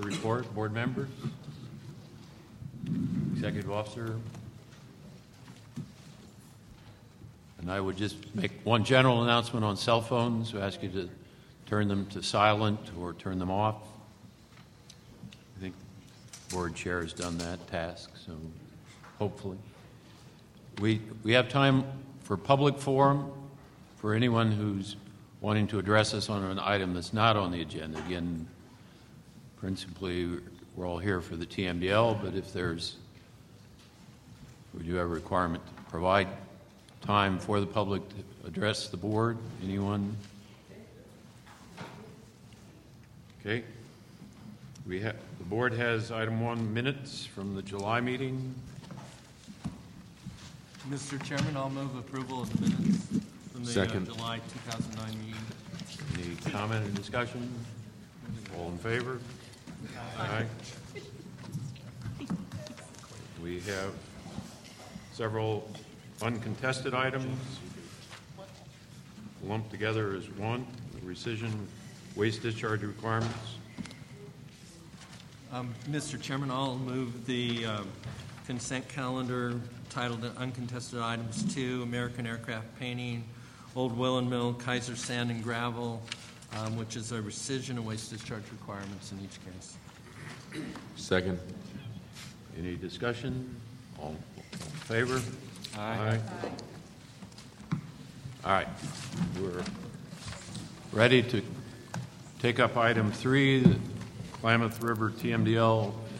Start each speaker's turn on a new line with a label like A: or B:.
A: the report. Board members? Executive officer? And I would just make one general announcement on cell phones. We ask you to turn them to silent or turn them off. I think the board chair has done that task, so hopefully. We have time for public forum for anyone who's wanting to address us on an item that's not on the agenda. Again, principally, we're all here for the TMDL, but if we do have a requirement to provide time for the public to address the board. Anyone? Okay. The board has item 1, minutes from the July meeting.
B: Mr. Chairman, I'll move approval of the minutes from the July 2009 meeting.
A: Any comment or discussion? All in favor? Aye. We have several uncontested items lumped together as one. Rescission waste discharge requirements.
B: Mr. Chairman, I'll move the consent calendar titled Uncontested Items 2, American Aircraft Painting, Old Willen Mill, Kaiser Sand and Gravel, which is a rescission of waste discharge requirements in each case.
C: Second.
A: Any discussion? All in favor?
B: Aye.
A: All right. We're ready to take up item 3, the Klamath River TMDL